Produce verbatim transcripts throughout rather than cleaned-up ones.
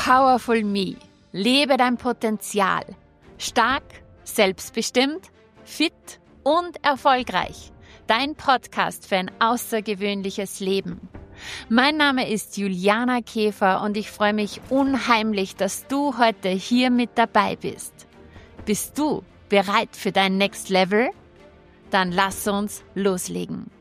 Powerful Me. Lebe dein Potenzial. Stark, selbstbestimmt, fit und erfolgreich. Dein Podcast für ein außergewöhnliches Leben. Mein Name ist Juliana Käfer und ich freue mich unheimlich, dass du heute hier mit dabei bist. Bist du bereit für dein Next Level? Dann lass uns loslegen.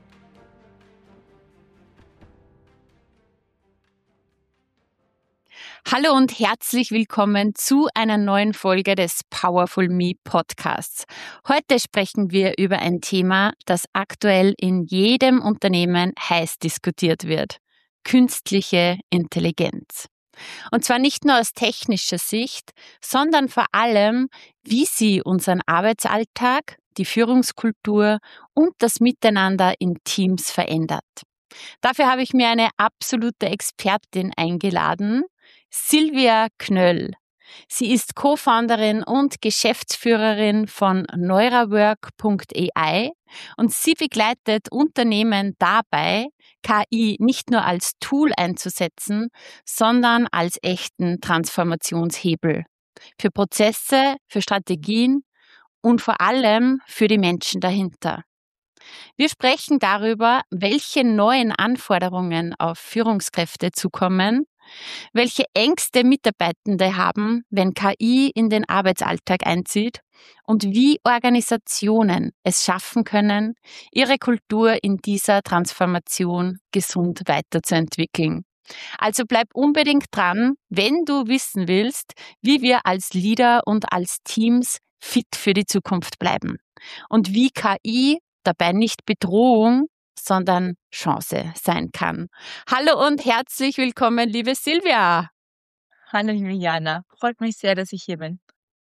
Hallo und herzlich willkommen zu einer neuen Folge des Powerful Me Podcasts. Heute sprechen wir über ein Thema, das aktuell in jedem Unternehmen heiß diskutiert wird: künstliche Intelligenz. Und zwar nicht nur aus technischer Sicht, sondern vor allem, wie sie unseren Arbeitsalltag, die Führungskultur und das Miteinander in Teams verändert. Dafür habe ich mir eine absolute Expertin eingeladen, Silvia Knöll. Sie ist Co-Founderin und Geschäftsführerin von neurawork punkt A I und sie begleitet Unternehmen dabei, K I nicht nur als Tool einzusetzen, sondern als echten Transformationshebel für Prozesse, für Strategien und vor allem für die Menschen dahinter. Wir sprechen darüber, welche neuen Anforderungen auf Führungskräfte zukommen, welche Ängste Mitarbeitende haben, wenn K I in den Arbeitsalltag einzieht und wie Organisationen es schaffen können, ihre Kultur in dieser Transformation gesund weiterzuentwickeln. Also bleib unbedingt dran, wenn du wissen willst, wie wir als Leader und als Teams fit für die Zukunft bleiben und wie K I dabei nicht Bedrohung, sondern Chance sein kann. Hallo und herzlich willkommen, liebe Silvia. Hallo Juliana, freut mich sehr, dass ich hier bin.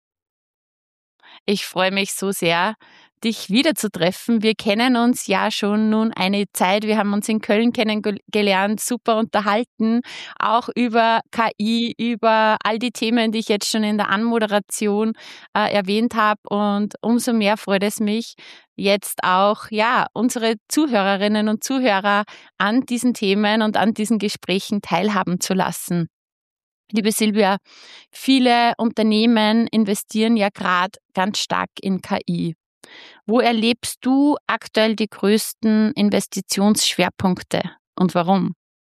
Ich freue mich so sehr, dich wiederzutreffen. Wir kennen uns ja schon nun eine Zeit. Wir haben uns in Köln kennengelernt, super unterhalten, auch über K I, über all die Themen, die ich jetzt schon in der Anmoderation äh, erwähnt habe. Und umso mehr freut es mich, jetzt auch ja unsere Zuhörerinnen und Zuhörer an diesen Themen und an diesen Gesprächen teilhaben zu lassen. Liebe Silvia, viele Unternehmen investieren ja gerade ganz stark in K I. Wo erlebst du aktuell die größten Investitionsschwerpunkte und warum?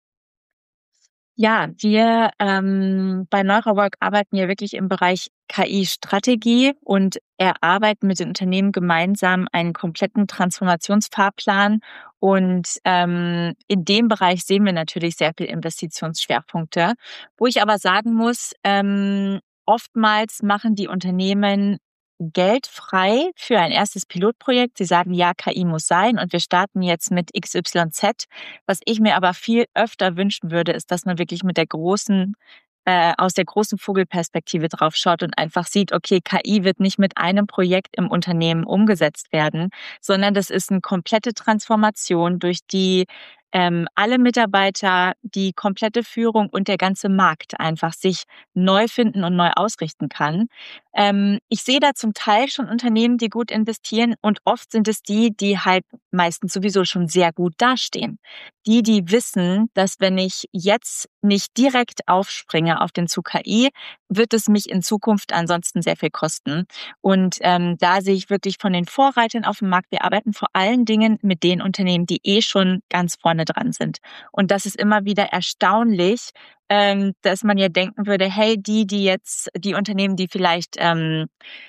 Ja, wir ähm, bei neurawork arbeiten ja wirklich im Bereich K I-Strategie und erarbeiten mit den Unternehmen gemeinsam einen kompletten Transformationsfahrplan. Und ähm, in dem Bereich sehen wir natürlich sehr viel Investitionsschwerpunkte. Wo ich aber sagen muss, ähm, oftmals machen die Unternehmen Geld frei für ein erstes Pilotprojekt. Sie sagen, ja, K I muss sein und wir starten jetzt mit X Y Z. Was ich mir aber viel öfter wünschen würde, ist, dass man wirklich mit der großen, äh, aus der großen Vogelperspektive drauf schaut und einfach sieht, okay, K I wird nicht mit einem Projekt im Unternehmen umgesetzt werden, sondern das ist eine komplette Transformation, durch die ähm, alle Mitarbeiter, die komplette Führung und der ganze Markt einfach sich neu finden und neu ausrichten kann. Ähm, ich sehe da zum Teil schon Unternehmen, die gut investieren, und oft sind es die, die halt meistens sowieso schon sehr gut dastehen. Die, die wissen, dass wenn ich jetzt nicht direkt aufspringe auf den Zug K I, wird es mich in Zukunft ansonsten sehr viel kosten. Und ähm, da sehe ich wirklich von den Vorreitern auf dem Markt, wir arbeiten vor allen Dingen mit den Unternehmen, die eh schon ganz vorne dran sind. Und das ist immer wieder erstaunlich, ähm, dass man ja denken würde, hey, die, die jetzt, die Unternehmen, die vielleicht ähm,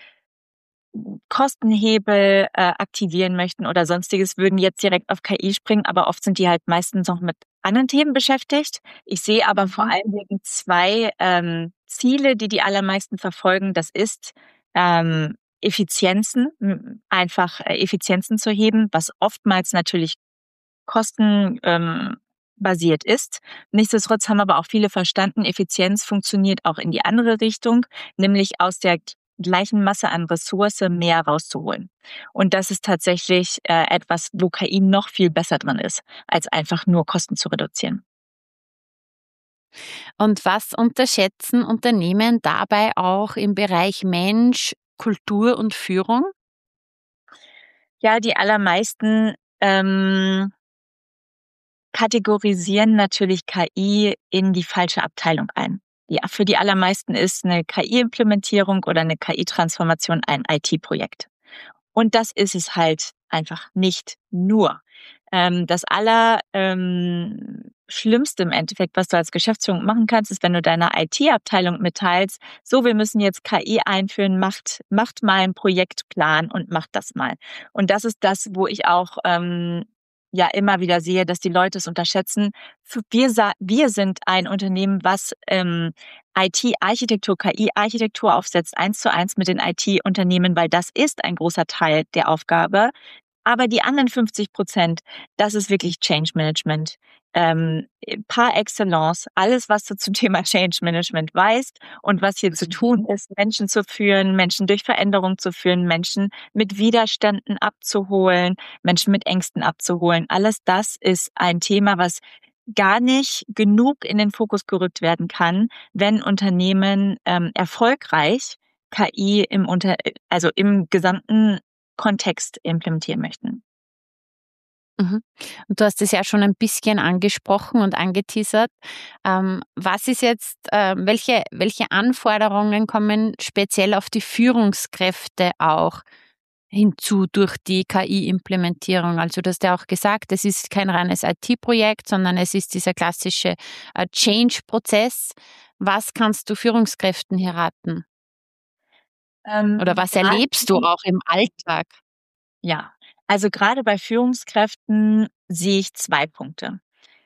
Kostenhebel äh, aktivieren möchten oder sonstiges, würden jetzt direkt auf K I springen, aber oft sind die halt meistens noch mit anderen Themen beschäftigt. Ich sehe aber vor allen Dingen zwei ähm, Ziele, die die allermeisten verfolgen. Das ist ähm, Effizienzen, m- einfach äh, Effizienzen zu heben, was oftmals natürlich Kosten ähm, basiert ist. Nichtsdestotrotz haben aber auch viele verstanden, Effizienz funktioniert auch in die andere Richtung, nämlich aus der gleichen Masse an Ressource mehr rauszuholen. Und das ist tatsächlich äh, etwas, wo K I noch viel besser drin ist, als einfach nur Kosten zu reduzieren. Und was unterschätzen Unternehmen dabei auch im Bereich Mensch, Kultur und Führung? Ja, die allermeisten ähm, kategorisieren natürlich K I in die falsche Abteilung ein. Ja, für die allermeisten ist eine K I-Implementierung oder eine K I-Transformation ein I T-Projekt. Und das ist es halt einfach nicht nur. Ähm, das aller ähm, Schlimmste im Endeffekt, was du als Geschäftsführung machen kannst, ist, wenn du deiner I T-Abteilung mitteilst, so, wir müssen jetzt K I einführen, macht, macht mal einen Projektplan und macht das mal. Und das ist das, wo ich auch ähm, ja immer wieder sehe, dass die Leute es unterschätzen. Wir, sa- wir sind ein Unternehmen, was ähm, I T-Architektur, K I-Architektur aufsetzt, eins zu eins mit den I T-Unternehmen, weil das ist ein großer Teil der Aufgabe. Aber die anderen fünfzig Prozent, das ist wirklich Change Management. Ähm, par excellence, alles, was du zum Thema Change Management weißt und was hier zu tun ist, Menschen zu führen, Menschen durch Veränderung zu führen, Menschen mit Widerständen abzuholen, Menschen mit Ängsten abzuholen. Alles das ist ein Thema, was gar nicht genug in den Fokus gerückt werden kann, wenn Unternehmen ähm, erfolgreich K I im Unter, also im gesamten Kontext implementieren möchten. Mhm. Und du hast es ja schon ein bisschen angesprochen und angeteasert. Ähm, was ist jetzt, äh, welche, welche Anforderungen kommen speziell auf die Führungskräfte auch hinzu durch die K I-Implementierung? Also du hast ja auch gesagt, es ist kein reines I T-Projekt, sondern es ist dieser klassische äh, Change-Prozess. Was kannst du Führungskräften hier raten? Oder Ähm, was gerade, erlebst du auch im Alltag? ja, also gerade bei Führungskräften sehe ich zwei Punkte,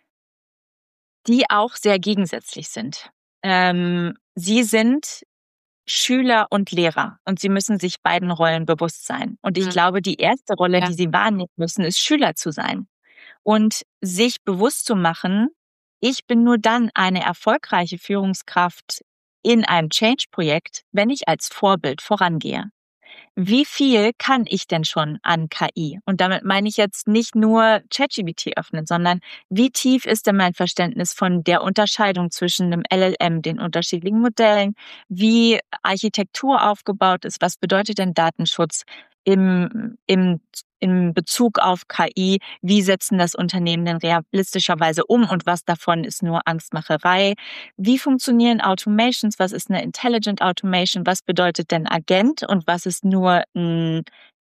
die auch sehr gegensätzlich sind. Ähm, sie sind Schüler und Lehrer und sie müssen sich beiden Rollen bewusst sein. Und ich Mhm. glaube, die erste Rolle, Ja. die sie wahrnehmen müssen, ist Schüler zu sein und sich bewusst zu machen, ich bin nur dann eine erfolgreiche Führungskraft in einem Change-Projekt, wenn ich als Vorbild vorangehe. Wie viel kann ich denn schon an K I? Und damit meine ich jetzt nicht nur ChatGPT öffnen, sondern wie tief ist denn mein Verständnis von der Unterscheidung zwischen einem L L M, den unterschiedlichen Modellen, wie Architektur aufgebaut ist, was bedeutet denn Datenschutz im, im, im Bezug auf K I, wie setzen das Unternehmen denn realistischerweise um und was davon ist nur Angstmacherei? Wie funktionieren Automations? Was ist eine Intelligent Automation? Was bedeutet denn Agent und was ist nur ein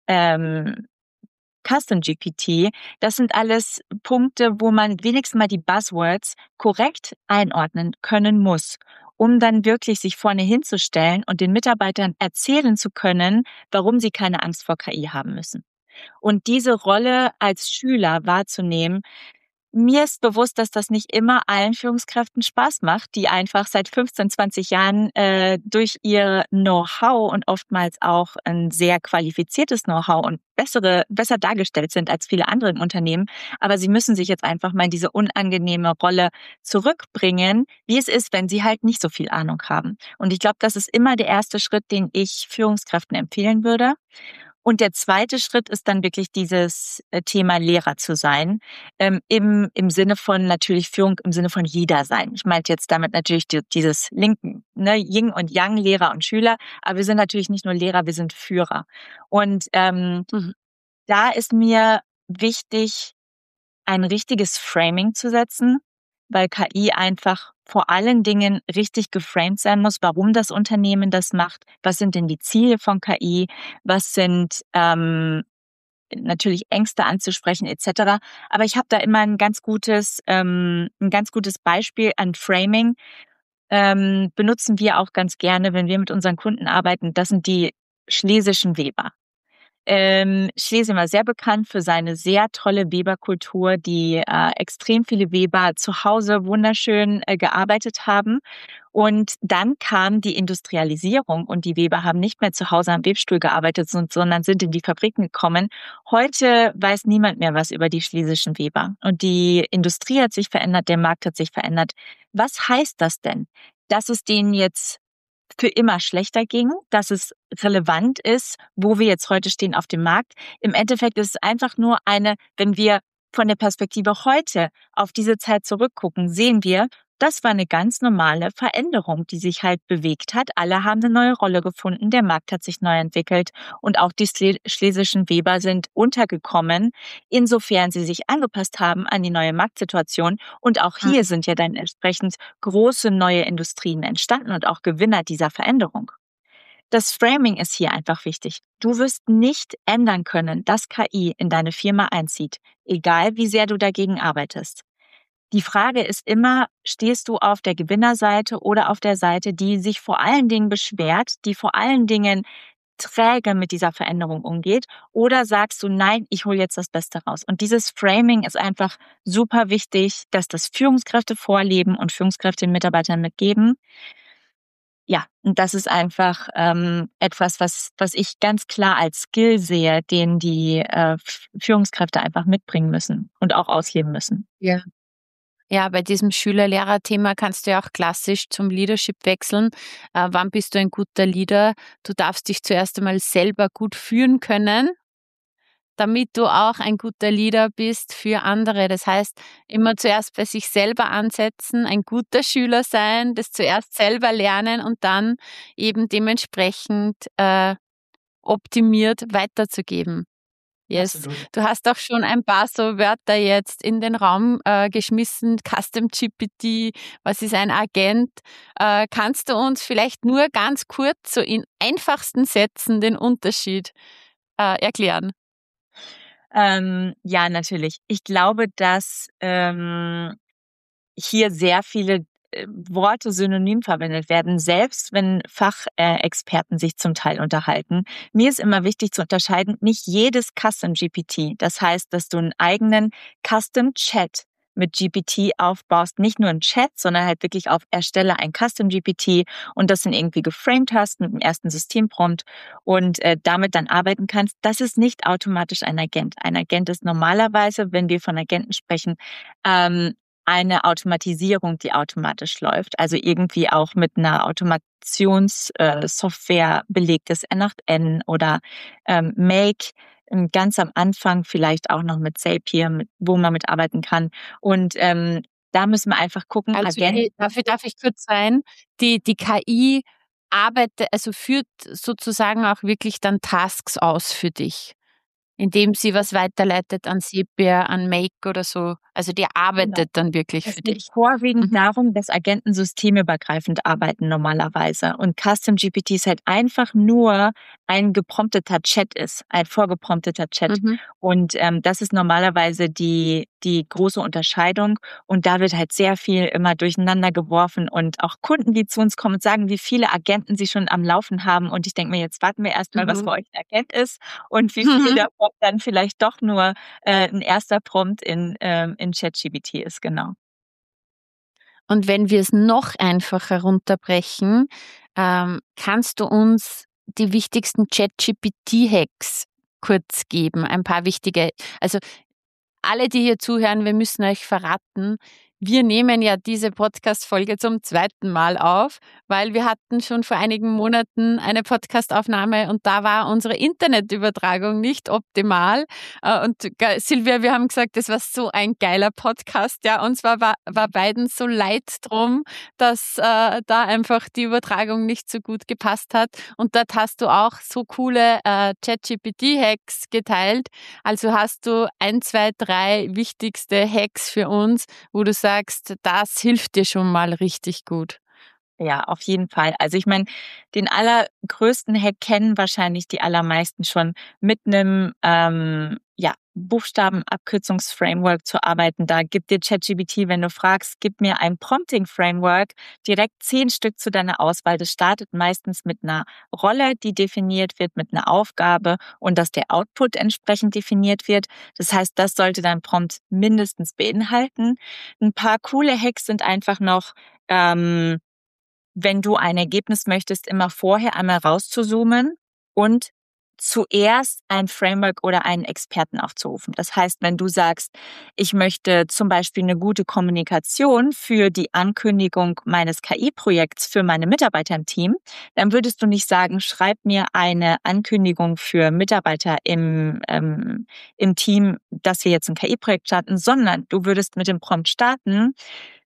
ähm, Custom G P T? Das sind alles Punkte, wo man wenigstens mal die Buzzwords korrekt einordnen können muss, um dann wirklich sich vorne hinzustellen und den Mitarbeitern erzählen zu können, warum sie keine Angst vor K I haben müssen. Und diese Rolle als Schüler wahrzunehmen, mir ist bewusst, dass das nicht immer allen Führungskräften Spaß macht, die einfach seit fünfzehn, zwanzig Jahren äh, durch ihr Know-how und oftmals auch ein sehr qualifiziertes Know-how und bessere, besser dargestellt sind als viele andere im Unternehmen. Aber sie müssen sich jetzt einfach mal in diese unangenehme Rolle zurückbringen, wie es ist, wenn sie halt nicht so viel Ahnung haben. Und ich glaube, das ist immer der erste Schritt, den ich Führungskräften empfehlen würde. Und der zweite Schritt ist dann wirklich dieses äh, Thema Lehrer zu sein, ähm, im, im Sinne von natürlich Führung, im Sinne von jeder sein. Ich meinte jetzt damit natürlich die, dieses Linken, ne, Yin und Yang, Lehrer und Schüler, aber wir sind natürlich nicht nur Lehrer, wir sind Führer. Und ähm, Mhm. da ist mir wichtig, ein richtiges Framing zu setzen, weil K I einfach vor allen Dingen richtig geframed sein muss, warum das Unternehmen das macht, was sind denn die Ziele von K I, was sind ähm, natürlich Ängste anzusprechen et cetera. Aber ich habe da immer ein ganz gutes, ähm, ein ganz gutes Beispiel an Framing. Ähm, benutzen wir auch ganz gerne, wenn wir mit unseren Kunden arbeiten. Das sind die schlesischen Weber. Ähm, Schlesien war sehr bekannt für seine sehr tolle Weberkultur, die äh, extrem viele Weber zu Hause wunderschön äh, gearbeitet haben. Und dann kam die Industrialisierung und die Weber haben nicht mehr zu Hause am Webstuhl gearbeitet, sondern sind in die Fabriken gekommen. Heute weiß niemand mehr was über die schlesischen Weber. Und die Industrie hat sich verändert, der Markt hat sich verändert. Was heißt das denn? Dass es denen jetzt für immer schlechter ging, dass es relevant ist, wo wir jetzt heute stehen auf dem Markt. Im Endeffekt ist es einfach nur eine, wenn wir von der Perspektive heute auf diese Zeit zurückgucken, sehen wir, Das war eine ganz normale Veränderung, die sich halt bewegt hat. Alle haben eine neue Rolle gefunden, der Markt hat sich neu entwickelt und auch die Schle- schlesischen Weber sind untergekommen, insofern sie sich angepasst haben an die neue Marktsituation. Und auch hier sind ja dann entsprechend große neue Industrien entstanden und auch Gewinner dieser Veränderung. Das Framing ist hier einfach wichtig. Du wirst nicht ändern können, dass K I in deine Firma einzieht, egal wie sehr du dagegen arbeitest. Die Frage ist immer, stehst du auf der Gewinnerseite oder auf der Seite, die sich vor allen Dingen beschwert, die vor allen Dingen träge mit dieser Veränderung umgeht, oder sagst du, nein, ich hole jetzt das Beste raus. Und dieses Framing ist einfach super wichtig, dass das Führungskräfte vorleben und Führungskräfte den Mitarbeitern mitgeben. Ja, und das ist einfach ähm, etwas, was, was ich ganz klar als Skill sehe, den die äh, Führungskräfte einfach mitbringen müssen und auch ausleben müssen. Ja. Ja, bei diesem Schüler-Lehrer-Thema kannst du ja auch klassisch zum Leadership wechseln. Äh, wann bist du ein guter Leader? Du darfst dich zuerst einmal selber gut führen können, damit du auch ein guter Leader bist für andere. Das heißt, immer zuerst bei sich selber ansetzen, ein guter Schüler sein, das zuerst selber lernen und dann eben dementsprechend äh, optimiert weiterzugeben. Yes. Absolut. Du hast auch schon ein paar so Wörter jetzt in den Raum äh, geschmissen. Custom G P T, was ist ein Agent? Äh, kannst du uns vielleicht nur ganz kurz, so in einfachsten Sätzen, den Unterschied äh, erklären? Ähm, ja, natürlich. Ich glaube, dass ähm, hier sehr viele äh, Worte synonym verwendet werden, selbst wenn Fachexperten sich zum Teil unterhalten. Mir ist immer wichtig zu unterscheiden, nicht jedes Custom G P T, das heißt, dass du einen eigenen Custom Chat mit G P T aufbaust, nicht nur einen Chat, sondern halt wirklich auf erstelle ein Custom G P T und das dann irgendwie geframed hast mit dem ersten Systemprompt und äh, damit dann arbeiten kannst. Das ist nicht automatisch ein Agent. Ein Agent ist normalerweise, wenn wir von Agenten sprechen, ähm, eine Automatisierung, die automatisch läuft, also irgendwie auch mit einer Automationssoftware äh, belegtes N acht N oder ähm, Make, ähm, ganz am Anfang vielleicht auch noch mit Zapier, mit, wo man mitarbeiten kann. Und ähm, da müssen wir einfach gucken, Also Agenten. die, dafür darf ich kurz sein, die, die K I arbeitet, also führt sozusagen auch wirklich dann Tasks aus für dich, indem sie was weiterleitet an Zapier, an Make oder so. Also die arbeitet Genau. dann wirklich Es für geht dich. vorwiegend Mhm. darum, dass Agenten systemübergreifend arbeiten normalerweise. Und Custom G P T ist halt einfach nur ein geprompteter Chat ist, ein vorgeprompteter Chat. Mhm. Und ähm, das ist normalerweise die, die große Unterscheidung. Und da wird halt sehr viel immer durcheinander geworfen. Und auch Kunden, die zu uns kommen und sagen, wie viele Agenten sie schon am Laufen haben. Und ich denke mir, jetzt warten wir erstmal, was Mhm. für euch ein Agent ist und wie viel davon dann vielleicht doch nur äh, ein erster Prompt in, ähm, in ChatGPT ist, genau. Und wenn wir es noch einfacher runterbrechen, ähm, kannst du uns die wichtigsten ChatGPT-Hacks kurz geben? Ein paar wichtige. Also alle, die hier zuhören, wir müssen euch verraten, wir nehmen ja diese Podcast-Folge zum zweiten Mal auf, weil wir hatten schon vor einigen Monaten eine Podcast-Aufnahme und da war unsere Internetübertragung nicht optimal. Äh, Und ge- Silvia, wir haben gesagt, das war so ein geiler Podcast. Ja, uns war, war, war beiden so leid drum, dass äh, da einfach die Übertragung nicht so gut gepasst hat. Und dort hast du auch so coole äh, ChatGPT-Hacks geteilt. Also hast du ein, zwei, drei wichtigste Hacks für uns, wo du sagst, das hilft dir schon mal richtig gut. Ja, auf jeden Fall. Also ich meine, den allergrößten Hack kennen wahrscheinlich die allermeisten schon, mit einem ähm, ja, Buchstabenabkürzungsframework zu arbeiten. Da gibt dir ChatGPT, wenn du fragst, gib mir ein Prompting-Framework, direkt zehn Stück zu deiner Auswahl. Das startet meistens mit einer Rolle, die definiert wird, mit einer Aufgabe und dass der Output entsprechend definiert wird. Das heißt, das sollte dein Prompt mindestens beinhalten. Ein paar coole Hacks sind einfach noch, ähm, wenn du ein Ergebnis möchtest, immer vorher einmal rauszuzoomen und zuerst ein Framework oder einen Experten aufzurufen. Das heißt, wenn du sagst, ich möchte zum Beispiel eine gute Kommunikation für die Ankündigung meines K I-Projekts für meine Mitarbeiter im Team, dann würdest du nicht sagen, schreib mir eine Ankündigung für Mitarbeiter im, ähm, im Team, dass wir jetzt ein K I-Projekt starten, sondern du würdest mit dem Prompt starten: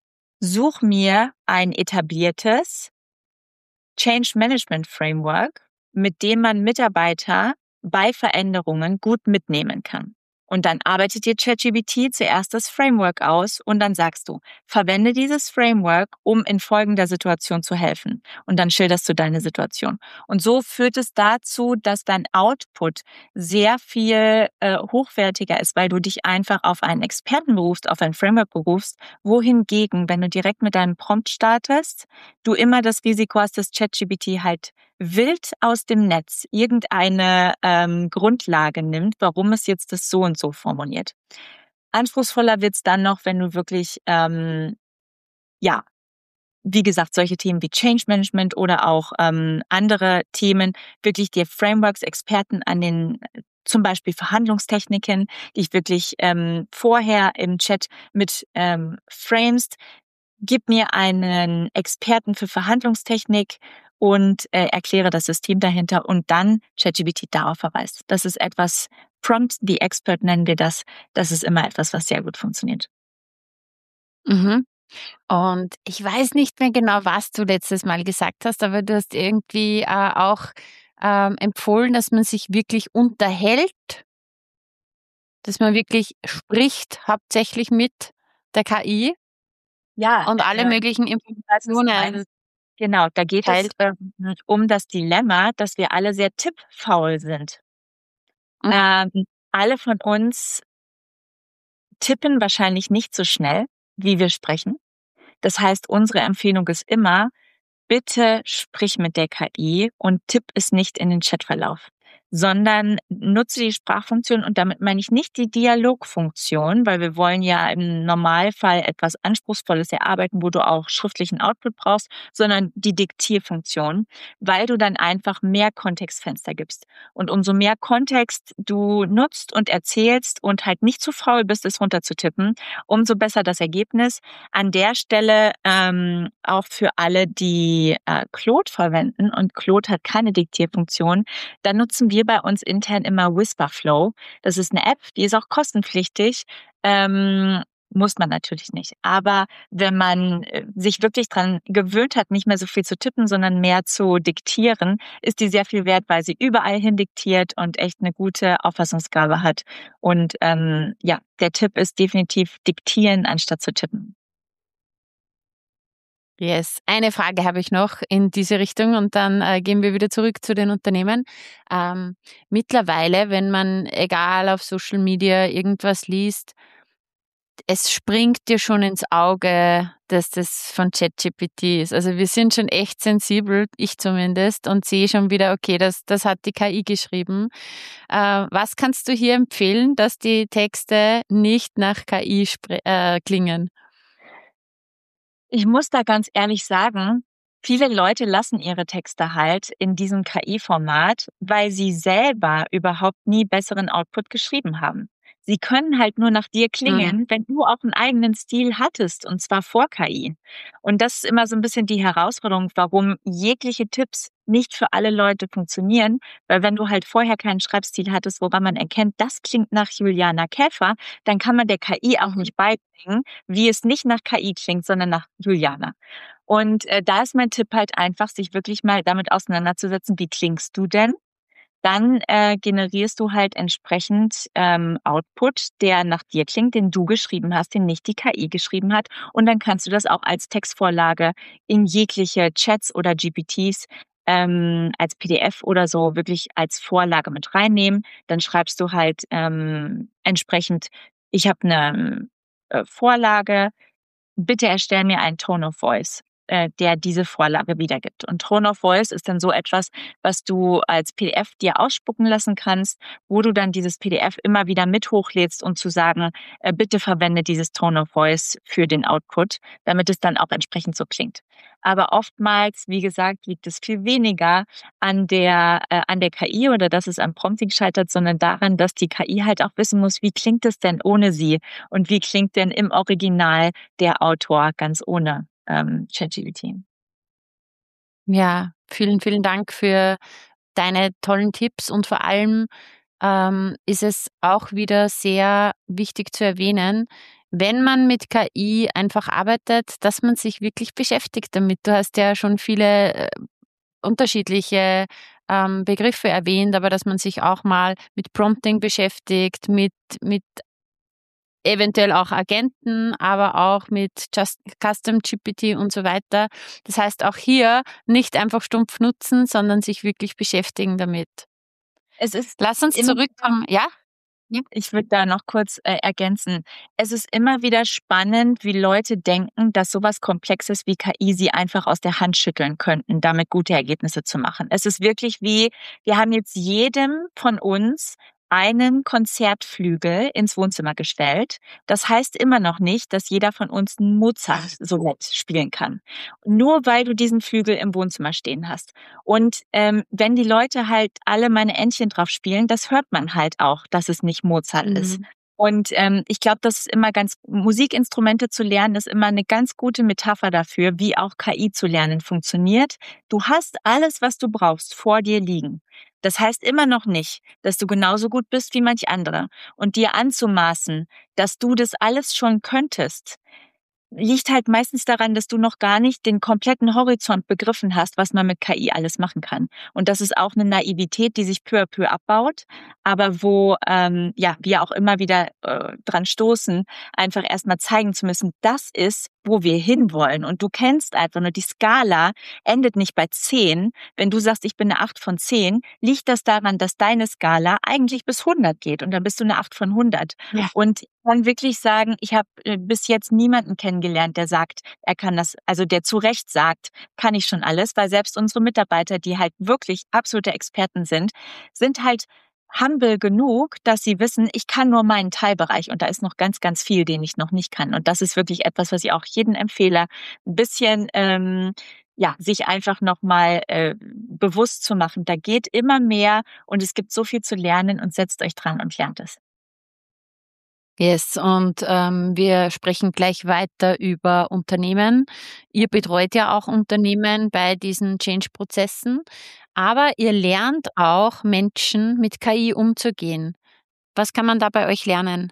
such mir ein etabliertes Change Management Framework, mit dem man Mitarbeiter bei Veränderungen gut mitnehmen kann. Und dann arbeitet dir ChatGPT zuerst das Framework aus und dann sagst du, verwende dieses Framework, um in folgender Situation zu helfen. Und dann schilderst du deine Situation. Und so führt es dazu, dass dein Output sehr viel äh, hochwertiger ist, weil du dich einfach auf einen Experten berufst, auf ein Framework berufst, wohingegen, wenn du direkt mit deinem Prompt startest, du immer das Risiko hast, dass ChatGPT halt wild aus dem Netz irgendeine ähm, Grundlage nimmt, warum es jetzt das so und so formuliert. Anspruchsvoller wird's dann noch, wenn du wirklich, ähm, ja, wie gesagt, solche Themen wie Change Management oder auch ähm, andere Themen, wirklich dir Frameworks, Experten an den zum Beispiel Verhandlungstechniken, die ich wirklich ähm, vorher im Chat mit ähm, framest. Gib mir einen Experten für Verhandlungstechnik und äh, erkläre das System dahinter und dann ChatGPT darauf verweist. Das ist etwas, Prompt the Expert nennen wir das. Das ist immer etwas, was sehr gut funktioniert. Mhm. Und ich weiß nicht mehr genau, was du letztes Mal gesagt hast, aber du hast irgendwie äh, auch ähm, empfohlen, dass man sich wirklich unterhält, dass man wirklich spricht, hauptsächlich mit der K I Ja, und alle äh, möglichen ich weiß, was du Informationen meinst. Genau, da geht es teilt. ähm, um das Dilemma, dass wir alle sehr tippfaul sind. Mhm. Ähm, alle von uns tippen wahrscheinlich nicht so schnell, wie wir sprechen. Das heißt, unsere Empfehlung ist immer, bitte sprich mit der K I und tipp es nicht in den Chatverlauf, sondern nutze die Sprachfunktion und damit meine ich nicht die Dialogfunktion, weil wir wollen ja im Normalfall etwas Anspruchsvolles erarbeiten, wo du auch schriftlichen Output brauchst, sondern die Diktierfunktion, weil du dann einfach mehr Kontextfenster gibst. Und umso mehr Kontext du nutzt und erzählst und halt nicht zu faul bist, es runterzutippen, umso besser das Ergebnis. An der Stelle ähm, auch für alle, die äh, Claude verwenden und Claude hat keine Diktierfunktion, dann nutzen wir bei uns intern immer Whisperflow. Das ist eine App, die ist auch kostenpflichtig. Ähm, muss man natürlich nicht. Aber wenn man äh, sich wirklich dran gewöhnt hat, nicht mehr so viel zu tippen, sondern mehr zu diktieren, ist die sehr viel wert, weil sie überall hin diktiert und echt eine gute Auffassungsgabe hat. Und ähm, ja, der Tipp ist definitiv diktieren anstatt zu tippen. Yes. Eine Frage habe ich noch in diese Richtung und dann äh, gehen wir wieder zurück zu den Unternehmen. Ähm, mittlerweile, wenn man egal auf Social Media irgendwas liest, es springt dir schon ins Auge, dass das von ChatGPT ist. Also wir sind schon echt sensibel, ich zumindest, und sehe schon wieder, okay, das, das hat die K I geschrieben. Äh, was kannst du hier empfehlen, dass die Texte nicht nach K I spr- äh, klingen? Ich muss da ganz ehrlich sagen, viele Leute lassen ihre Texte halt in diesem K I-Format, weil sie selber überhaupt nie besseren Output geschrieben haben. Sie können halt nur nach dir Mhm. klingen, wenn du auch einen eigenen Stil hattest, und zwar vor K I. Und das ist immer so ein bisschen die Herausforderung, warum jegliche Tipps nicht für alle Leute funktionieren, weil wenn du halt vorher keinen Schreibstil hattest, woran man erkennt, das klingt nach Juliana Käfer, dann kann man der K I auch nicht beibringen, wie es nicht nach K I klingt, sondern nach Juliana. Und äh, da ist mein Tipp halt einfach, sich wirklich mal damit auseinanderzusetzen, wie klingst du denn? Dann äh, generierst du halt entsprechend ähm, Output, der nach dir klingt, den du geschrieben hast, den nicht die K I geschrieben hat. Und dann kannst du das auch als Textvorlage in jegliche Chats oder G P Ts ähm, als P D F oder so wirklich als Vorlage mit reinnehmen. Dann schreibst du halt ähm, entsprechend, ich habe eine äh, Vorlage, bitte erstell mir einen Tone of Voice, äh, der diese Vorlage wiedergibt. Und Tone of Voice ist dann so etwas, was du als P D F dir ausspucken lassen kannst, wo du dann dieses P D F immer wieder mit hochlädst, um zu sagen, äh, bitte verwende dieses Tone of Voice für den Output, damit es dann auch entsprechend so klingt. Aber oftmals, wie gesagt, liegt es viel weniger an der, äh, an der K I oder dass es am Prompting scheitert, sondern daran, dass die K I halt auch wissen muss, wie klingt es denn ohne sie und wie klingt denn im Original der Autor ganz ohne ähm, ChatGPT. Ja, vielen, vielen Dank für deine tollen Tipps und vor allem ähm, ist es auch wieder sehr wichtig zu erwähnen, wenn man mit K I einfach arbeitet, dass man sich wirklich beschäftigt damit. Du hast ja schon viele äh, unterschiedliche ähm, Begriffe erwähnt, aber dass man sich auch mal mit Prompting beschäftigt, mit, mit eventuell auch Agenten, aber auch mit Just Custom G P T und so weiter. Das heißt auch hier nicht einfach stumpf nutzen, sondern sich wirklich beschäftigen damit. Es ist Lass uns immer zurückkommen. Ja? Ja, ich würde da noch kurz äh, ergänzen. Es ist immer wieder spannend, wie Leute denken, dass sowas Komplexes wie K I sie einfach aus der Hand schütteln könnten, damit gute Ergebnisse zu machen. Es ist wirklich wie, wir haben jetzt jedem von uns einen Konzertflügel ins Wohnzimmer gestellt. Das heißt immer noch nicht, dass jeder von uns ein Mozart so nett spielen kann. Nur weil du diesen Flügel im Wohnzimmer stehen hast. Und ähm, wenn die Leute halt alle meine Entchen drauf spielen, das hört man halt auch, dass es nicht Mozart Mhm. ist. Und ähm, ich glaube, das ist immer ganz, Musikinstrumente zu lernen, ist immer eine ganz gute Metapher dafür, wie auch K I zu lernen funktioniert. Du hast alles, was du brauchst, vor dir liegen. Das heißt immer noch nicht, dass du genauso gut bist wie manch andere. Und dir anzumaßen, dass du das alles schon könntest, liegt halt meistens daran, dass du noch gar nicht den kompletten Horizont begriffen hast, was man mit K I alles machen kann. Und das ist auch eine Naivität, die sich peu à peu abbaut, aber wo ähm, ja wir auch immer wieder äh, dran stoßen, einfach erstmal zeigen zu müssen, das ist, wo wir hinwollen. Und du kennst einfach nur, die Skala endet nicht bei zehn. Wenn du sagst, ich bin eine acht von zehn, liegt das daran, dass deine Skala eigentlich bis hundert geht und dann bist du eine acht von hundert. Ja. Und ich kann wirklich sagen, ich habe äh, bis jetzt niemanden kennengelernt, der sagt, er kann das, also der zu Recht sagt, kann ich schon alles, weil selbst unsere Mitarbeiter, die halt wirklich absolute Experten sind, sind halt humble genug, dass sie wissen, ich kann nur meinen Teilbereich und da ist noch ganz, ganz viel, den ich noch nicht kann. Und das ist wirklich etwas, was ich auch jedem empfehle, ein bisschen ähm, ja, sich einfach nochmal äh, bewusst zu machen. Da geht immer mehr und es gibt so viel zu lernen und setzt euch dran und lernt es. Yes, und ähm, wir sprechen gleich weiter über Unternehmen. Ihr betreut ja auch Unternehmen bei diesen Change-Prozessen, aber ihr lernt auch Menschen mit K I umzugehen. Was kann man da bei euch lernen?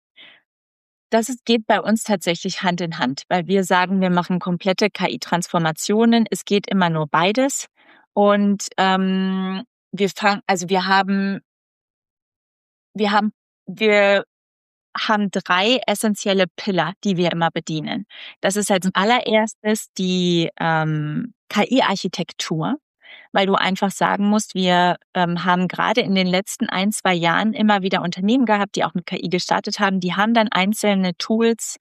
Das ist, geht bei uns tatsächlich Hand in Hand, weil wir sagen, wir machen komplette K I-Transformationen. Es geht immer nur beides. Und ähm, wir fangen, also wir haben, wir haben, wir haben drei essentielle Pillar, die wir immer bedienen. Das ist als allererstes die ähm, K I-Architektur, weil du einfach sagen musst, wir ähm, haben gerade in den letzten ein, zwei Jahren immer wieder Unternehmen gehabt, die auch mit K I gestartet haben. Die haben dann einzelne Tools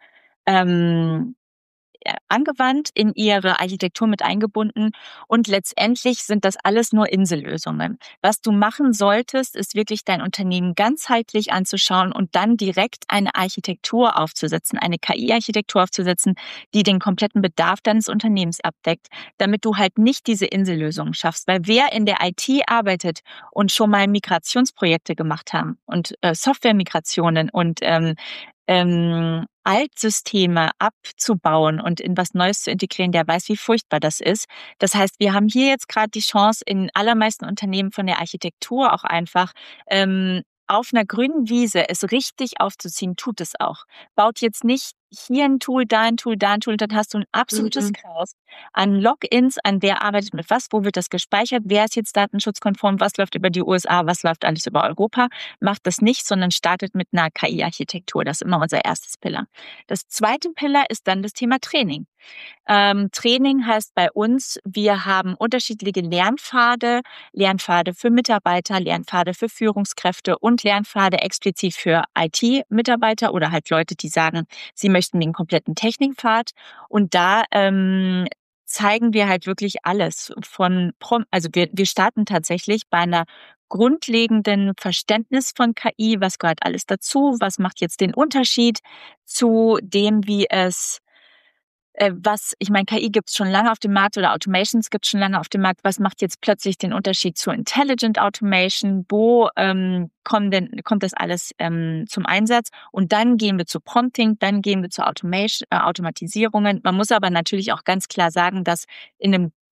ähm, äh, angewandt, in ihre Architektur mit eingebunden und letztendlich sind das alles nur Insellösungen. Was du machen solltest, ist wirklich dein Unternehmen ganzheitlich anzuschauen und dann direkt eine Architektur aufzusetzen, eine K I-Architektur aufzusetzen, die den kompletten Bedarf deines Unternehmens abdeckt, damit du halt nicht diese Insellösungen schaffst. Weil wer in der I T arbeitet und schon mal Migrationsprojekte gemacht haben und äh, Software-Migrationen und ähm, ähm, Altsysteme abzubauen und in was Neues zu integrieren, der weiß, wie furchtbar das ist. Das heißt, wir haben hier jetzt gerade die Chance, in allermeisten Unternehmen von der Architektur auch einfach ähm, auf einer grünen Wiese es richtig aufzuziehen, tut es auch. Baut jetzt nicht hier ein Tool, da ein Tool, da ein Tool, dann hast du ein absolutes Mhm. Chaos an Logins, an wer arbeitet mit was, wo wird das gespeichert, wer ist jetzt datenschutzkonform, was läuft über die U S A, was läuft alles über Europa. Macht das nicht, sondern startet mit einer K I-Architektur. Das ist immer unser erstes Pillar. Das zweite Pillar ist dann das Thema Training. Ähm, Training heißt bei uns, wir haben unterschiedliche Lernpfade, Lernpfade für Mitarbeiter, Lernpfade für Führungskräfte und Lernpfade explizit für I T-Mitarbeiter oder halt Leute, die sagen, sie möchten den kompletten Technikpfad. Und da ähm, zeigen wir halt wirklich alles von, Prom- also wir, wir starten tatsächlich bei einer grundlegenden Verständnis von K I, was gehört alles dazu, was macht jetzt den Unterschied zu dem, wie es äh, was, ich meine, K I gibt's schon lange auf dem Markt oder Automations gibt's schon lange auf dem Markt. Was macht jetzt plötzlich den Unterschied zu Intelligent Automation? Wo ähm, kommt denn, kommt das alles ähm, zum Einsatz? Und dann gehen wir zu Prompting, dann gehen wir zu Automation, äh, Automatisierungen. Man muss aber natürlich auch ganz klar sagen, dass in einem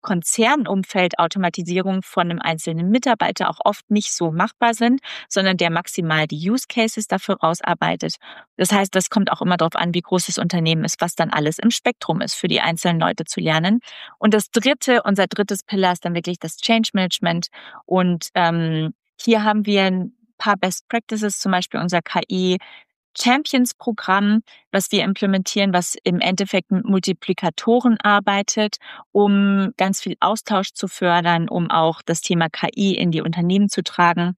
Konzernumfeld Automatisierung von einem einzelnen Mitarbeiter auch oft nicht so machbar sind, sondern der maximal die Use Cases dafür rausarbeitet. Das heißt, das kommt auch immer darauf an, wie groß das Unternehmen ist, was dann alles im Spektrum ist, für die einzelnen Leute zu lernen. Und das dritte, unser drittes Pillar ist dann wirklich das Change Management. Und ähm, hier haben wir ein paar Best Practices, zum Beispiel unser K I Champions-Programm, was wir implementieren, was im Endeffekt mit Multiplikatoren arbeitet, um ganz viel Austausch zu fördern, um auch das Thema K I in die Unternehmen zu tragen.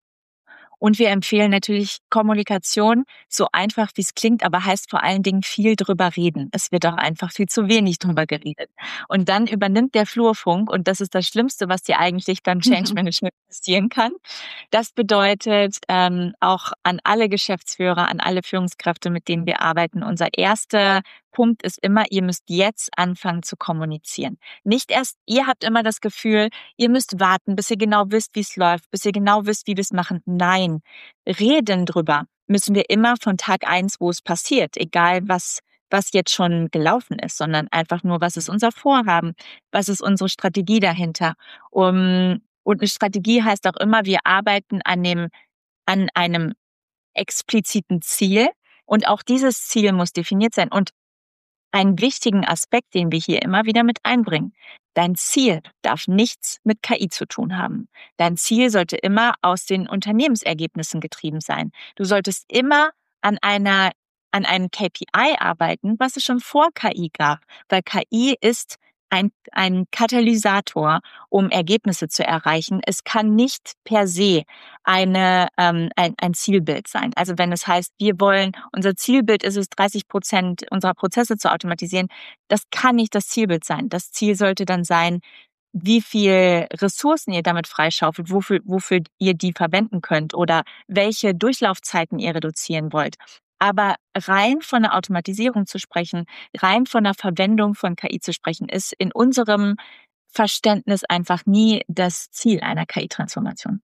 Und wir empfehlen natürlich Kommunikation, so einfach wie es klingt, aber heißt vor allen Dingen viel drüber reden. Es wird auch einfach viel zu wenig drüber geredet. Und dann übernimmt der Flurfunk, und das ist das Schlimmste, was dir eigentlich beim Change Management passieren kann. Das bedeutet ähm, auch an alle Geschäftsführer, an alle Führungskräfte, mit denen wir arbeiten, unser erster Punkt ist immer, ihr müsst jetzt anfangen zu kommunizieren. Nicht erst, ihr habt immer das Gefühl, ihr müsst warten, bis ihr genau wisst, wie es läuft, bis ihr genau wisst, wie wir es machen. Nein, reden drüber müssen wir immer von Tag eins, wo es passiert, egal was was jetzt schon gelaufen ist, sondern einfach nur, was ist unser Vorhaben, was ist unsere Strategie dahinter. Um, und eine Strategie heißt auch immer, wir arbeiten an dem, an einem expliziten Ziel, und auch dieses Ziel muss definiert sein. Und einen wichtigen Aspekt, den wir hier immer wieder mit einbringen: Dein Ziel darf nichts mit K I zu tun haben. Dein Ziel sollte immer aus den Unternehmensergebnissen getrieben sein. Du solltest immer an einer, an einem K P I arbeiten, was es schon vor K I gab, weil K I ist ein, ein Katalysator, um Ergebnisse zu erreichen. Es kann nicht per se eine, ähm, ein, ein Zielbild sein. Also wenn es heißt, wir wollen, unser Zielbild ist es, dreißig Prozent unserer Prozesse zu automatisieren, das kann nicht das Zielbild sein. Das Ziel sollte dann sein, wie viel Ressourcen ihr damit freischaufelt, wofür, wofür ihr die verwenden könnt oder welche Durchlaufzeiten ihr reduzieren wollt. Aber rein von der Automatisierung zu sprechen, rein von der Verwendung von K I zu sprechen, ist in unserem Verständnis einfach nie das Ziel einer K I-Transformation.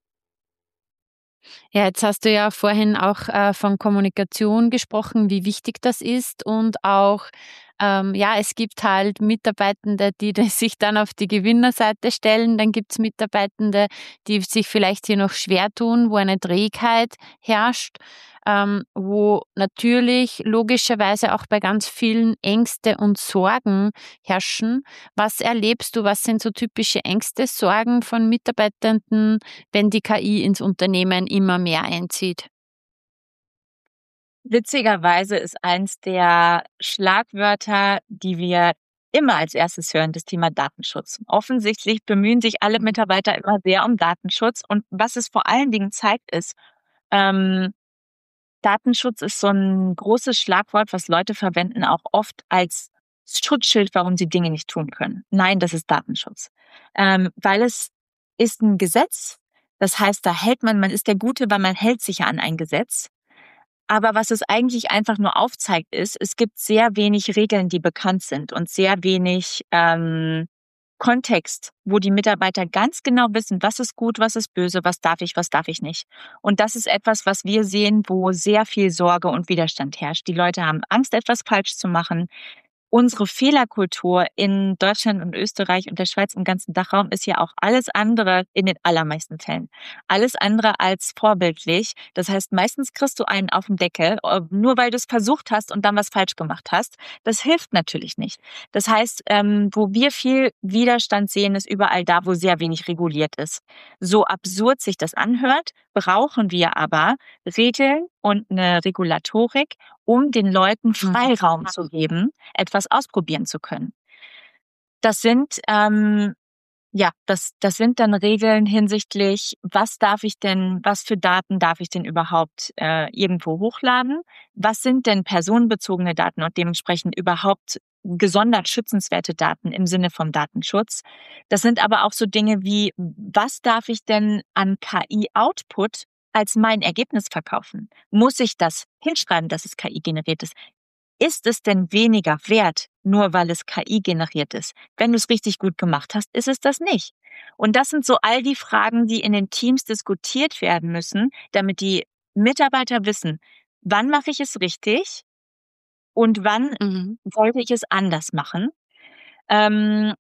Ja, jetzt hast du ja vorhin auch äh, von Kommunikation gesprochen, wie wichtig das ist, und auch, ähm, ja, es gibt halt Mitarbeitende, die das sich dann auf die Gewinnerseite stellen. Dann gibt's Mitarbeitende, die sich vielleicht hier noch schwer tun, wo eine Trägheit herrscht, ähm, wo natürlich logischerweise auch bei ganz vielen Ängste und Sorgen herrschen. Was erlebst du? Was sind so typische Ängste, Sorgen von Mitarbeitenden, wenn die K I ins Unternehmen immer mehr einzieht? Witzigerweise ist eins der Schlagwörter, die wir immer als erstes hören, das Thema Datenschutz. Offensichtlich bemühen sich alle Mitarbeiter immer sehr um Datenschutz. Und was es vor allen Dingen zeigt, ist, ähm, Datenschutz ist so ein großes Schlagwort, was Leute verwenden, auch oft als Schutzschild, warum sie Dinge nicht tun können. Nein, das ist Datenschutz. Ähm, weil es ist ein Gesetz. Das heißt, da hält man, man ist der Gute, weil man hält sich ja an ein Gesetz. Aber was es eigentlich einfach nur aufzeigt, ist, es gibt sehr wenig Regeln, die bekannt sind, und sehr wenig ähm, Kontext, wo die Mitarbeiter ganz genau wissen, was ist gut, was ist böse, was darf ich, was darf ich nicht. Und das ist etwas, was wir sehen, wo sehr viel Sorge und Widerstand herrscht. Die Leute haben Angst, etwas falsch zu machen. Unsere Fehlerkultur in Deutschland und Österreich und der Schweiz im ganzen Dachraum ist ja auch alles andere, in den allermeisten Fällen, alles andere als vorbildlich. Das heißt, meistens kriegst du einen auf den Deckel, nur weil du es versucht hast und dann was falsch gemacht hast. Das hilft natürlich nicht. Das heißt, ähm, wo wir viel Widerstand sehen, ist überall da, wo sehr wenig reguliert ist. So absurd sich das anhört, brauchen wir aber Regeln und eine Regulatorik, um den Leuten Freiraum zu geben, etwas ausprobieren zu können. Das sind ähm, ja, das das sind dann Regeln hinsichtlich, was darf ich denn, was für Daten darf ich denn überhaupt äh, irgendwo hochladen? Was sind denn personenbezogene Daten und dementsprechend überhaupt gesondert schützenswerte Daten im Sinne vom Datenschutz? Das sind aber auch so Dinge wie, was darf ich denn an K I-Output als mein Ergebnis verkaufen? Muss ich das hinschreiben, dass es K I generiert ist? Ist es denn weniger wert, nur weil es K I generiert ist? Wenn du es richtig gut gemacht hast, ist es das nicht. Und das sind so all die Fragen, die in den Teams diskutiert werden müssen, damit die Mitarbeiter wissen, wann mache ich es richtig und wann Mhm. sollte ich es anders machen. Ähm,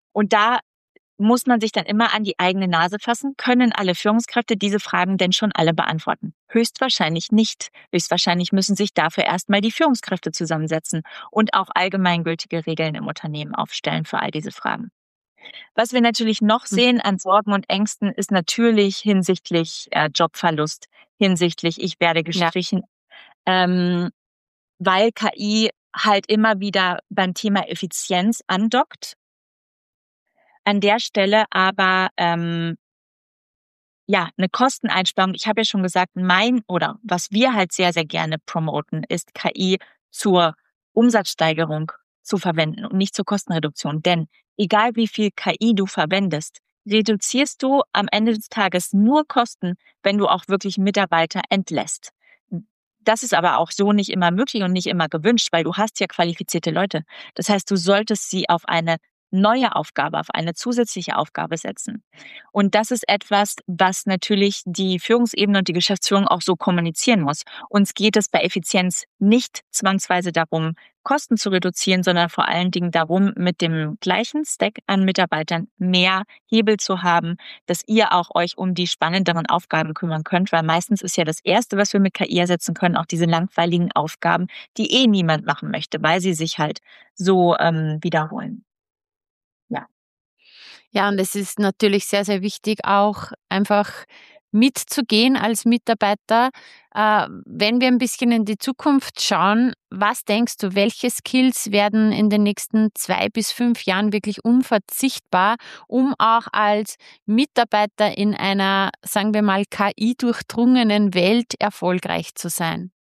Und da muss man sich dann immer an die eigene Nase fassen. Können alle Führungskräfte diese Fragen denn schon alle beantworten? Höchstwahrscheinlich nicht. Höchstwahrscheinlich müssen sich dafür erstmal die Führungskräfte zusammensetzen und auch allgemeingültige Regeln im Unternehmen aufstellen für all diese Fragen. Was wir natürlich noch sehen an Sorgen und Ängsten ist natürlich hinsichtlich äh, Jobverlust, hinsichtlich ich werde gestrichen, ja. ähm, weil K I halt immer wieder beim Thema Effizienz andockt. An der Stelle aber ähm, ja eine Kosteneinsparung. Ich habe ja schon gesagt, mein oder was wir halt sehr, sehr gerne promoten, ist K I zur Umsatzsteigerung zu verwenden und nicht zur Kostenreduktion. Denn egal wie viel K I du verwendest, reduzierst du am Ende des Tages nur Kosten, wenn du auch wirklich Mitarbeiter entlässt. Das ist aber auch so nicht immer möglich und nicht immer gewünscht, weil du hast ja qualifizierte Leute. Das heißt, du solltest sie auf eine neue Aufgabe, auf eine zusätzliche Aufgabe setzen. Und das ist etwas, was natürlich die Führungsebene und die Geschäftsführung auch so kommunizieren muss. Uns geht es bei Effizienz nicht zwangsweise darum, Kosten zu reduzieren, sondern vor allen Dingen darum, mit dem gleichen Stack an Mitarbeitern mehr Hebel zu haben, dass ihr auch euch um die spannenderen Aufgaben kümmern könnt, weil meistens ist ja das Erste, was wir mit K I ersetzen können, auch diese langweiligen Aufgaben, die eh niemand machen möchte, weil sie sich halt so ähm, wiederholen. Ja. Ja, und es ist natürlich sehr, sehr wichtig, auch einfach mitzugehen als Mitarbeiter. Äh, wenn wir ein bisschen in die Zukunft schauen, was denkst du, welche Skills werden in den nächsten zwei bis fünf Jahren wirklich unverzichtbar, um auch als Mitarbeiter in einer, sagen wir mal, K I-durchdrungenen Welt erfolgreich zu sein?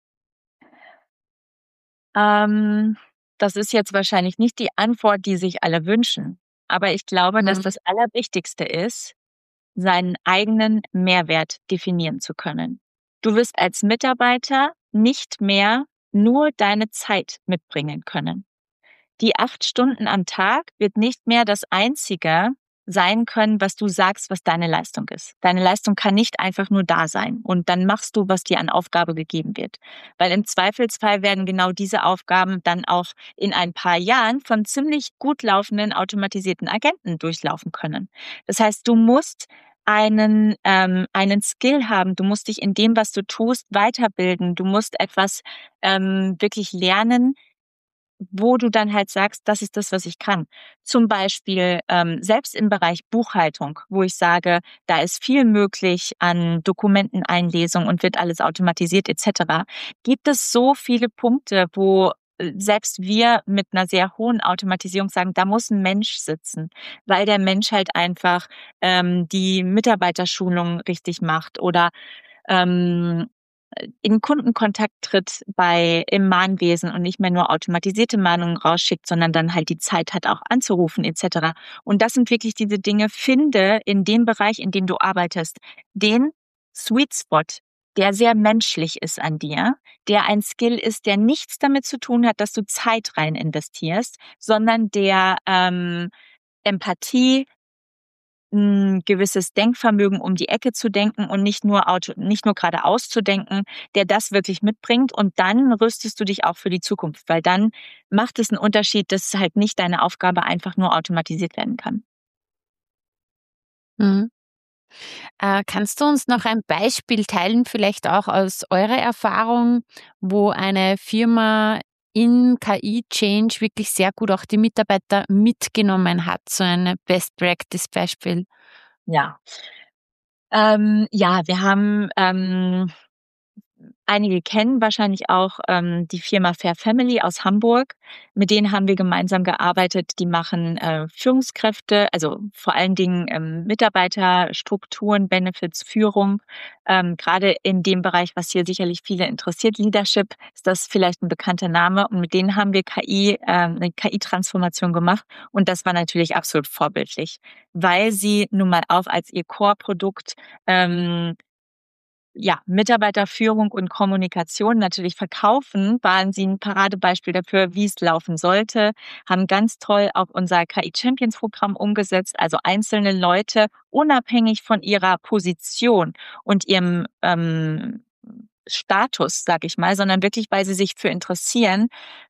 Ähm, das ist jetzt wahrscheinlich nicht die Antwort, die sich alle wünschen. Aber ich glaube, dass Mhm. das Allerwichtigste ist, seinen eigenen Mehrwert definieren zu können. Du wirst als Mitarbeiter nicht mehr nur deine Zeit mitbringen können. Die acht Stunden am Tag wird nicht mehr das Einzige sein können, was du sagst, was deine Leistung ist. Deine Leistung kann nicht einfach nur da sein und dann machst du, was dir an Aufgabe gegeben wird. Weil im Zweifelsfall werden genau diese Aufgaben dann auch in ein paar Jahren von ziemlich gut laufenden automatisierten Agenten durchlaufen können. Das heißt, du musst einen ähm, einen Skill haben. Du musst dich in dem, was du tust, weiterbilden. Du musst etwas ähm, wirklich lernen, wo du dann halt sagst, das ist das, was ich kann. Zum Beispiel ähm, selbst im Bereich Buchhaltung, wo ich sage, da ist viel möglich an Dokumenteneinlesung und wird alles automatisiert et cetera. Gibt es so viele Punkte, wo äh, selbst wir mit einer sehr hohen Automatisierung sagen, da muss ein Mensch sitzen, weil der Mensch halt einfach ähm, die Mitarbeiterschulung richtig macht oder ähm, in Kundenkontakt tritt bei im Mahnwesen und nicht mehr nur automatisierte Mahnungen rausschickt, sondern dann halt die Zeit hat, auch anzurufen et cetera. Und das sind wirklich diese Dinge. Finde in dem Bereich, in dem du arbeitest, den Sweet Spot, der sehr menschlich ist an dir, der ein Skill ist, der nichts damit zu tun hat, dass du Zeit rein investierst, sondern der ähm, Empathie, ein gewisses Denkvermögen, um die Ecke zu denken und nicht nur auto, nicht nur geradeaus zu denken, der das wirklich mitbringt. Und dann rüstest du dich auch für die Zukunft, weil dann macht es einen Unterschied, dass halt nicht deine Aufgabe einfach nur automatisiert werden kann. Mhm. Äh, kannst du uns noch ein Beispiel teilen, vielleicht auch aus eurer Erfahrung, wo eine Firma in K I-Change wirklich sehr gut auch die Mitarbeiter mitgenommen hat, so ein Best-Practice-Beispiel? Ja. Ähm, ja, wir haben ähm, Einige kennen wahrscheinlich auch ähm, die Firma Fair Family aus Hamburg. Mit denen haben wir gemeinsam gearbeitet. Die machen äh, Führungskräfte, also vor allen Dingen ähm, Mitarbeiterstrukturen, Benefits, Führung. Ähm, gerade in dem Bereich, was hier sicherlich viele interessiert, Leadership, ist das vielleicht ein bekannter Name. Und mit denen haben wir K I, ähm, eine K I-Transformation gemacht. Und das war natürlich absolut vorbildlich, weil sie nun mal auch als ihr Core-Produkt ähm, ja, Mitarbeiterführung und Kommunikation natürlich verkaufen, waren sie ein Paradebeispiel dafür, wie es laufen sollte, haben ganz toll auch unser K I-Champions-Programm umgesetzt, also einzelne Leute unabhängig von ihrer Position und ihrem ähm, Status, sag ich mal, sondern wirklich, weil sie sich für interessieren,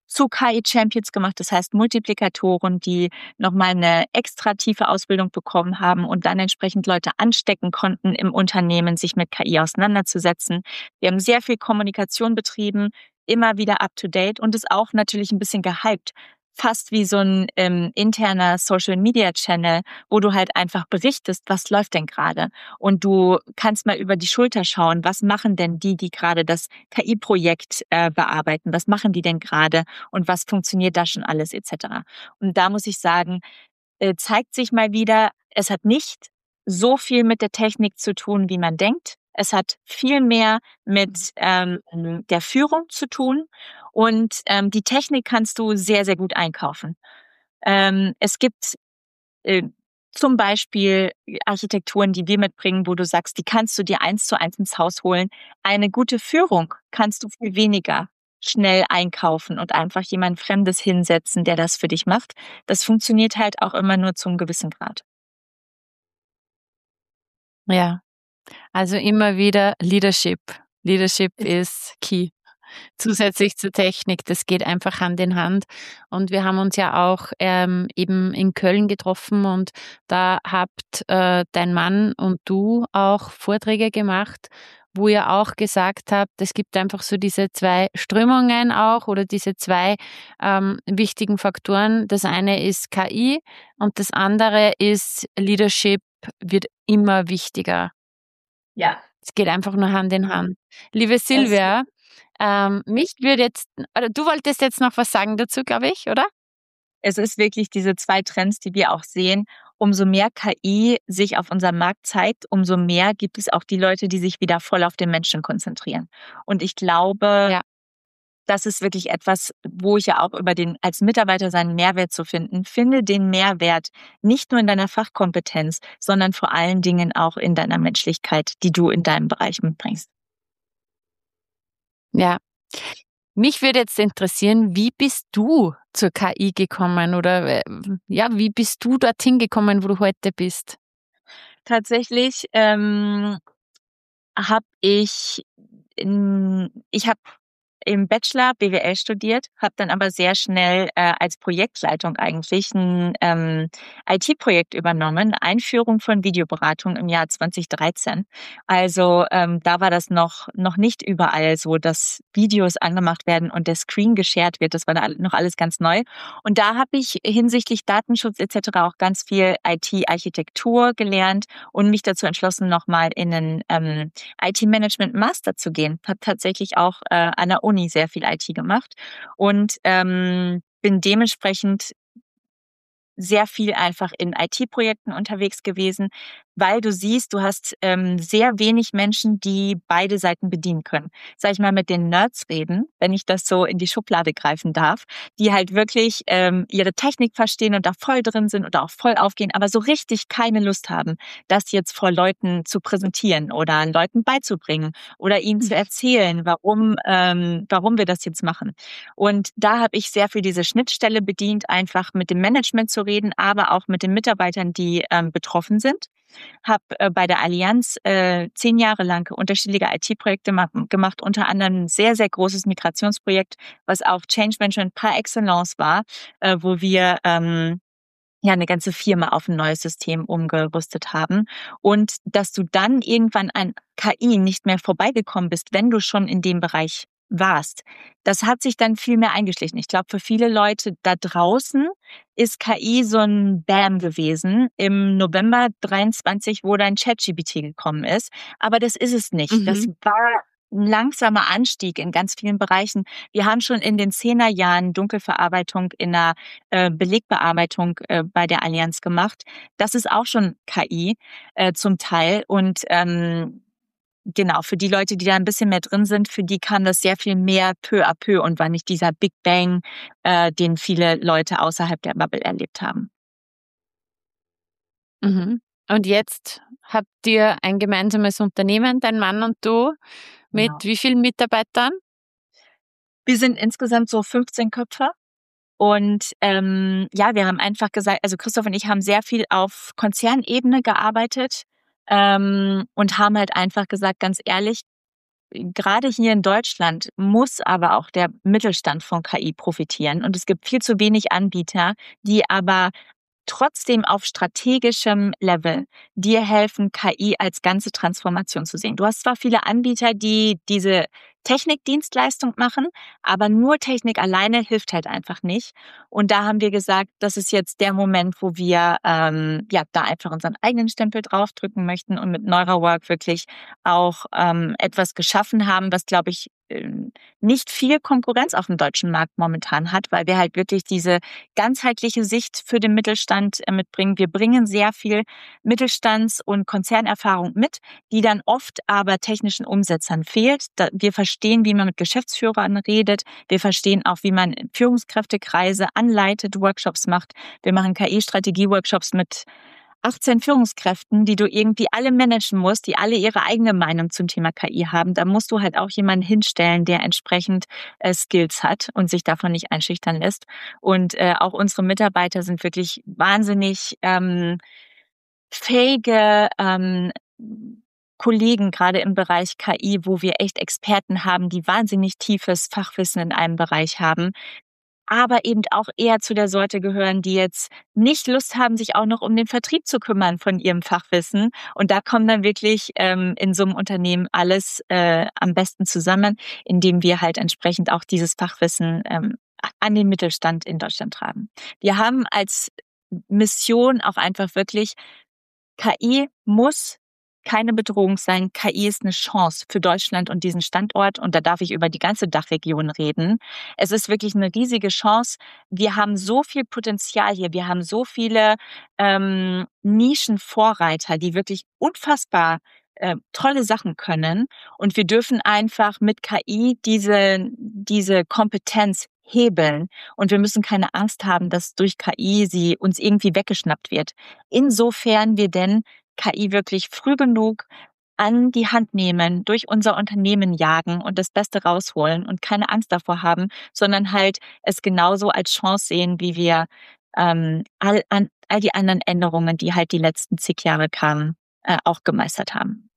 zu K I-Champions gemacht, das heißt Multiplikatoren, die nochmal eine extra tiefe Ausbildung bekommen haben und dann entsprechend Leute anstecken konnten im Unternehmen, sich mit K I auseinanderzusetzen. Wir haben sehr viel Kommunikation betrieben, immer wieder up-to-date und es auch natürlich ein bisschen gehypt. Fast wie so ein ähm, interner Social-Media-Channel, wo du halt einfach berichtest, was läuft denn gerade. Und du kannst mal über die Schulter schauen, was machen denn die, die gerade das K I-Projekt äh, bearbeiten, was machen die denn gerade und was funktioniert da schon alles et cetera. Und da muss ich sagen, äh, zeigt sich mal wieder, es hat nicht so viel mit der Technik zu tun, wie man denkt. Es hat viel mehr mit ähm, der Führung zu tun und ähm, die Technik kannst du sehr, sehr gut einkaufen. Ähm, es gibt äh, zum Beispiel Architekturen, die wir mitbringen, wo du sagst, die kannst du dir eins zu eins ins Haus holen. Eine gute Führung kannst du viel weniger schnell einkaufen und einfach jemand Fremdes hinsetzen, der das für dich macht. Das funktioniert halt auch immer nur zum gewissen Grad. Ja, also immer wieder Leadership. Leadership ist key. Zusätzlich zur Technik, das geht einfach Hand in Hand. Und wir haben uns ja auch ähm, eben in Köln getroffen und da habt äh, dein Mann und du auch Vorträge gemacht, wo ihr auch gesagt habt, es gibt einfach so diese zwei Strömungen auch oder diese zwei ähm, wichtigen Faktoren. Das eine ist K I und das andere ist Leadership wird immer wichtiger. Ja. Es geht einfach nur Hand in Hand. Liebe Silvia, ähm, mich würde jetzt, oder du wolltest jetzt noch was sagen dazu, glaube ich, oder? Es ist wirklich diese zwei Trends, die wir auch sehen. Umso mehr K I sich auf unserem Markt zeigt, umso mehr gibt es auch die Leute, die sich wieder voll auf den Menschen konzentrieren. Und ich glaube, Ja. das ist wirklich etwas, wo ich ja auch über den, als Mitarbeiter seinen Mehrwert zu finden, finde den Mehrwert nicht nur in deiner Fachkompetenz, sondern vor allen Dingen auch in deiner Menschlichkeit, die du in deinem Bereich mitbringst. Ja. Mich würde jetzt interessieren, wie bist du zur K I gekommen oder äh, ja, wie bist du dorthin gekommen, wo du heute bist? Tatsächlich ähm, habe ich, in, ich habe im Bachelor B W L studiert, habe dann aber sehr schnell äh, als Projektleitung eigentlich ein ähm, I T-Projekt übernommen, Einführung von Videoberatung im Jahr zwanzig dreizehn. Also ähm, da war das noch noch nicht überall so, dass Videos angemacht werden und der Screen geshared wird. Das war da noch alles ganz neu. Und da habe ich hinsichtlich Datenschutz et cetera auch ganz viel I T-Architektur gelernt und mich dazu entschlossen, nochmal in einen ähm, I T-Management-Master zu gehen. Habe tatsächlich auch äh, an der Uni sehr viel I T gemacht und ähm, bin dementsprechend sehr viel einfach in I T-Projekten unterwegs gewesen, weil du siehst, du hast ähm, sehr wenig Menschen, die beide Seiten bedienen können. Sag ich mal, mit den Nerds reden, wenn ich das so in die Schublade greifen darf, die halt wirklich ähm, ihre Technik verstehen und da voll drin sind oder auch voll aufgehen, aber so richtig keine Lust haben, das jetzt vor Leuten zu präsentieren oder Leuten beizubringen oder ihnen zu erzählen, warum, ähm, warum wir das jetzt machen. Und da habe ich sehr viel diese Schnittstelle bedient, einfach mit dem Management zu reden, aber auch mit den Mitarbeitern, die ähm, betroffen sind. Habe äh, bei der Allianz äh, zehn Jahre lang unterschiedliche I T-Projekte ma- gemacht, unter anderem ein sehr, sehr großes Migrationsprojekt, was auch Change Management par excellence war, äh, wo wir ähm, ja eine ganze Firma auf ein neues System umgerüstet haben. Und dass du dann irgendwann an K I nicht mehr vorbeigekommen bist, wenn du schon in dem Bereich warst. Das hat sich dann viel mehr eingeschlichen. Ich glaube, für viele Leute da draußen ist K I so ein Bam gewesen im November dreiundzwanzig, wo dann ChatGPT gekommen ist. Aber das ist es nicht. Das Mhm. war ein langsamer Anstieg in ganz vielen Bereichen. Wir haben schon in den Zehnerjahren Dunkelverarbeitung in der äh, Belegbearbeitung äh, bei der Allianz gemacht. Das ist auch schon K I äh, zum Teil. Und ähm, genau, für die Leute, die da ein bisschen mehr drin sind, für die kam das sehr viel mehr peu à peu und war nicht dieser Big Bang, äh, den viele Leute außerhalb der Bubble erlebt haben. Mhm. Und jetzt habt ihr ein gemeinsames Unternehmen, dein Mann und du, mit Genau. wie vielen Mitarbeitern? Wir sind insgesamt so fünfzehn Köpfe. Und ähm, ja, wir haben einfach gesagt, also Christoph und ich haben sehr viel auf Konzernebene gearbeitet ähm, und haben halt einfach gesagt, ganz ehrlich, gerade hier in Deutschland muss aber auch der Mittelstand von K I profitieren. Und es gibt viel zu wenig Anbieter, die aber trotzdem auf strategischem Level dir helfen, K I als ganze Transformation zu sehen. Du hast zwar viele Anbieter, die diese Technikdienstleistung machen, aber nur Technik alleine hilft halt einfach nicht. Und da haben wir gesagt, das ist jetzt der Moment, wo wir ähm, ja da einfach unseren eigenen Stempel draufdrücken möchten und mit Neurawork wirklich auch ähm, etwas geschaffen haben, was, glaube ich, ähm, nicht viel Konkurrenz auf dem deutschen Markt momentan hat, weil wir halt wirklich diese ganzheitliche Sicht für den Mittelstand äh, mitbringen. Wir bringen sehr viel Mittelstands- und Konzernerfahrung mit, die dann oft aber technischen Umsetzern fehlt. Da, wir verstehen, wie man mit Geschäftsführern redet. Wir verstehen auch, wie man Führungskräftekreise anleitet, Workshops macht. Wir machen K I-Strategie-Workshops mit achtzehn Führungskräften, die du irgendwie alle managen musst, die alle ihre eigene Meinung zum Thema K I haben. Da musst du halt auch jemanden hinstellen, der entsprechend äh, Skills hat und sich davon nicht einschüchtern lässt. Und äh, auch unsere Mitarbeiter sind wirklich wahnsinnig ähm, fähige ähm, Kollegen, gerade im Bereich K I, wo wir echt Experten haben, die wahnsinnig tiefes Fachwissen in einem Bereich haben, aber eben auch eher zu der Sorte gehören, die jetzt nicht Lust haben, sich auch noch um den Vertrieb zu kümmern von ihrem Fachwissen. Und da kommt dann wirklich ähm, in so einem Unternehmen alles äh, am besten zusammen, indem wir halt entsprechend auch dieses Fachwissen ähm, an den Mittelstand in Deutschland tragen. Wir haben als Mission auch einfach wirklich, K I muss keine Bedrohung sein. K I ist eine Chance für Deutschland und diesen Standort. Und da darf ich über die ganze Dachregion reden. Es ist wirklich eine riesige Chance. Wir haben so viel Potenzial hier. Wir haben so viele ähm, Nischenvorreiter, die wirklich unfassbar äh, tolle Sachen können. Und wir dürfen einfach mit K I diese, diese Kompetenz hebeln. Und wir müssen keine Angst haben, dass durch K I sie uns irgendwie weggeschnappt wird. Insofern wir denn K I wirklich früh genug an die Hand nehmen, durch unser Unternehmen jagen und das Beste rausholen und keine Angst davor haben, sondern halt es genauso als Chance sehen, wie wir ähm, all, an, all die anderen Änderungen, die halt die letzten zig Jahre kamen, äh, auch gemeistert haben.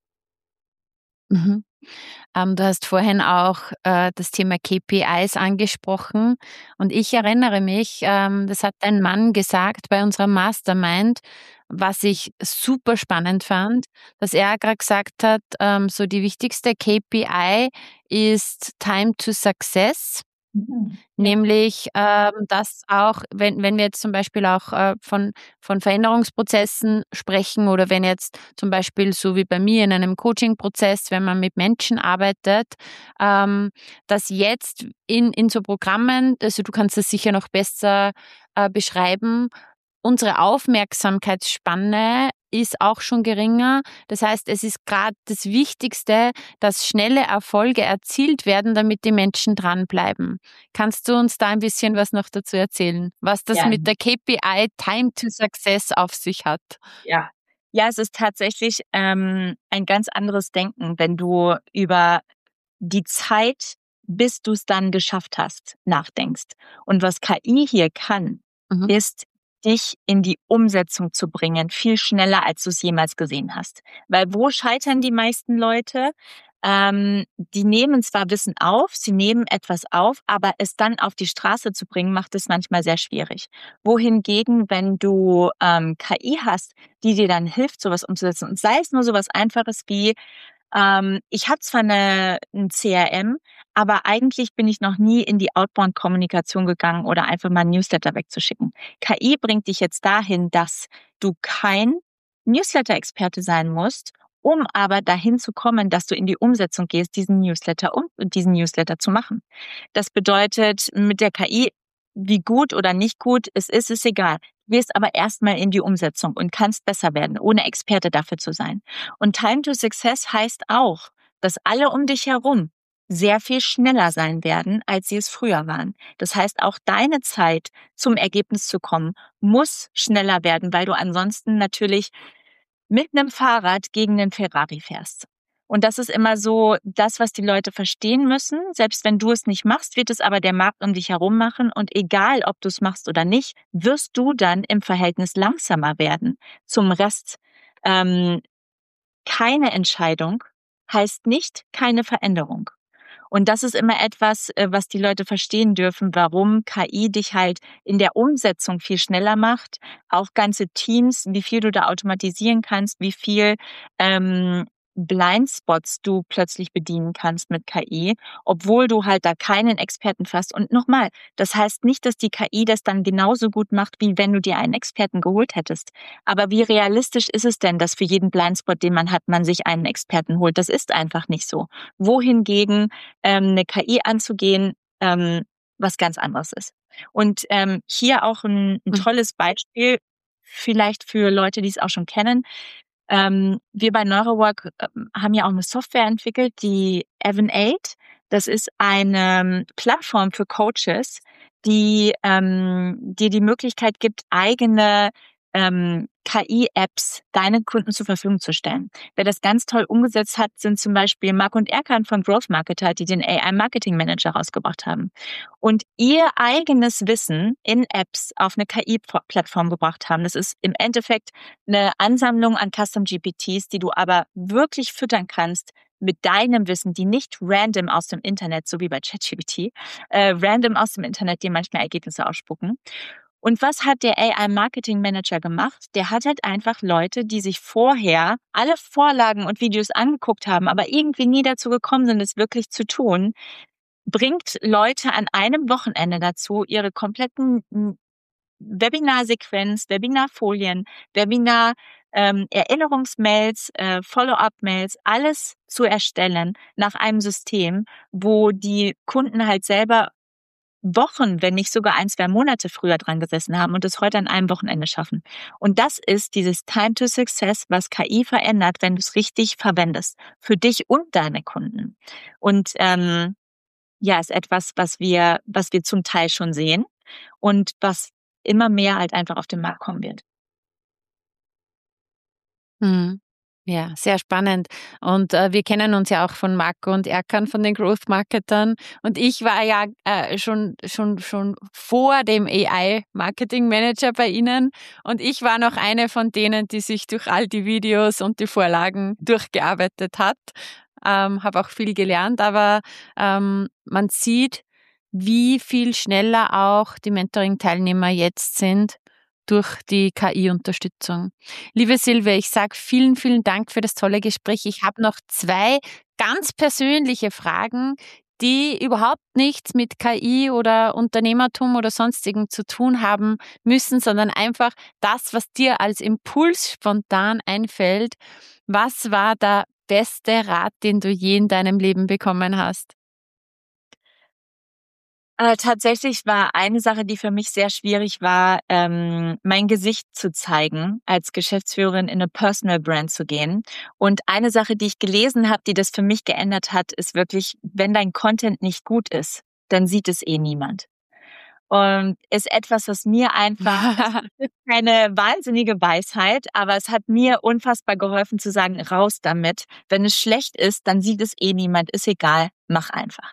Mhm. Ähm, du hast vorhin auch äh, das Thema K P Is angesprochen und ich erinnere mich, ähm, das hat ein Mann gesagt bei unserer Mastermind, was ich super spannend fand, dass er gerade gesagt hat, ähm, so die wichtigste K P I ist Time to Success. Mhm. Nämlich, ähm, dass auch, wenn wenn wir jetzt zum Beispiel auch äh, von von Veränderungsprozessen sprechen oder wenn jetzt zum Beispiel so wie bei mir in einem Coaching-Prozess, wenn man mit Menschen arbeitet, ähm, dass jetzt in in so Programmen, also du kannst das sicher noch besser äh, beschreiben, unsere Aufmerksamkeitsspanne ist auch schon geringer. Das heißt, es ist gerade das Wichtigste, dass schnelle Erfolge erzielt werden, damit die Menschen dranbleiben. Kannst du uns da ein bisschen was noch dazu erzählen, was das Ja. mit der K P I Time to Success auf sich hat? Ja. Ja, es ist tatsächlich ähm, ein ganz anderes Denken, wenn du über die Zeit, bis du es dann geschafft hast, nachdenkst. Und was K I hier kann, Mhm. ist, dich in die Umsetzung zu bringen, viel schneller, als du es jemals gesehen hast. Weil wo scheitern die meisten Leute? Ähm, die nehmen zwar Wissen auf, sie nehmen etwas auf, aber es dann auf die Straße zu bringen, macht es manchmal sehr schwierig. Wohingegen, wenn du ähm, K I hast, die dir dann hilft, sowas umzusetzen, und sei es nur sowas Einfaches wie, ähm, ich habe zwar eine, ein C R M, aber eigentlich bin ich noch nie in die Outbound-Kommunikation gegangen oder einfach mal ein Newsletter wegzuschicken. K I bringt dich jetzt dahin, dass du kein Newsletter-Experte sein musst, um aber dahin zu kommen, dass du in die Umsetzung gehst, diesen Newsletter um diesen Newsletter zu machen. Das bedeutet, mit der K I, wie gut oder nicht gut es ist, ist egal. Du gehst aber erstmal in die Umsetzung und kannst besser werden, ohne Experte dafür zu sein. Und Time to Success heißt auch, dass alle um dich herum sehr viel schneller sein werden, als sie es früher waren. Das heißt, auch deine Zeit, zum Ergebnis zu kommen, muss schneller werden, weil du ansonsten natürlich mit einem Fahrrad gegen den Ferrari fährst. Und das ist immer so das, was die Leute verstehen müssen. Selbst wenn du es nicht machst, wird es aber der Markt um dich herum machen. Und egal, ob du es machst oder nicht, wirst du dann im Verhältnis langsamer werden zum Rest. Ähm, keine Entscheidung heißt nicht keine Veränderung. Und das ist immer etwas, äh, was die Leute verstehen dürfen, warum K I dich halt in der Umsetzung viel schneller macht, auch ganze Teams, wie viel du da automatisieren kannst, wie viel ähm, Blindspots du plötzlich bedienen kannst mit K I, obwohl du halt da keinen Experten hast. Und nochmal, das heißt nicht, dass die K I das dann genauso gut macht, wie wenn du dir einen Experten geholt hättest. Aber wie realistisch ist es denn, dass für jeden Blindspot, den man hat, man sich einen Experten holt? Das ist einfach nicht so. Wohingegen ähm, eine K I anzugehen, ähm, was ganz anderes ist. Und ähm, hier auch ein, ein Mhm. tolles Beispiel, vielleicht für Leute, die es auch schon kennen. Ähm, wir bei Neurowork ähm, haben ja auch eine Software entwickelt, die Evan acht. Das ist eine ähm, Plattform für Coaches, die ähm, dir die Möglichkeit gibt, eigene ähm, K I-Apps deinen Kunden zur Verfügung zu stellen. Wer das ganz toll umgesetzt hat, sind zum Beispiel Marc und Erkan von Growth Marketer, die den A I Marketing Manager rausgebracht haben und ihr eigenes Wissen in Apps auf eine K I-Plattform gebracht haben. Das ist im Endeffekt eine Ansammlung an Custom G P Ts, die du aber wirklich füttern kannst mit deinem Wissen, die nicht random aus dem Internet, so wie bei ChatGPT, äh, random aus dem Internet dir manchmal Ergebnisse ausspucken. Und was hat der A I Marketing Manager gemacht? Der hat halt einfach Leute, die sich vorher alle Vorlagen und Videos angeguckt haben, aber irgendwie nie dazu gekommen sind, es wirklich zu tun, bringt Leute an einem Wochenende dazu, ihre kompletten m, Webinarsequenz, Webinarfolien, Webinar ähm, Erinnerungsmails, äh, Follow-up-Mails, alles zu erstellen nach einem System, wo die Kunden halt selber Wochen, wenn nicht sogar ein, zwei Monate früher dran gesessen haben und es heute an einem Wochenende schaffen. Und das ist dieses Time to Success, was K I verändert, wenn du es richtig verwendest. Für dich und deine Kunden. Und ähm, ja, ist etwas, was wir, was wir zum Teil schon sehen und was immer mehr halt einfach auf den Markt kommen wird. Mhm. Ja, sehr spannend. Und äh, wir kennen uns ja auch von Marco und Erkan von den Growth Marketern. Und ich war ja äh, schon, schon, schon vor dem A I Marketing Manager bei Ihnen. Und ich war noch eine von denen, die sich durch all die Videos und die Vorlagen durchgearbeitet hat. Ähm, habe auch viel gelernt, aber ähm, man sieht, wie viel schneller auch die Mentoring-Teilnehmer jetzt sind durch die K I-Unterstützung. Liebe Silvia, ich sage vielen, vielen Dank für das tolle Gespräch. Ich habe noch zwei ganz persönliche Fragen, die überhaupt nichts mit K I oder Unternehmertum oder sonstigem zu tun haben müssen, sondern einfach das, was dir als Impuls spontan einfällt. Was war der beste Rat, den du je in deinem Leben bekommen hast? Äh, tatsächlich war eine Sache, die für mich sehr schwierig war, ähm, mein Gesicht zu zeigen, als Geschäftsführerin in eine Personal Brand zu gehen. Und eine Sache, die ich gelesen habe, die das für mich geändert hat, ist wirklich, wenn dein Content nicht gut ist, dann sieht es eh niemand. Und ist etwas, was mir einfach, es ist keine wahnsinnige Weisheit, aber es hat mir unfassbar geholfen zu sagen, raus damit. Wenn es schlecht ist, dann sieht es eh niemand, ist egal, mach einfach.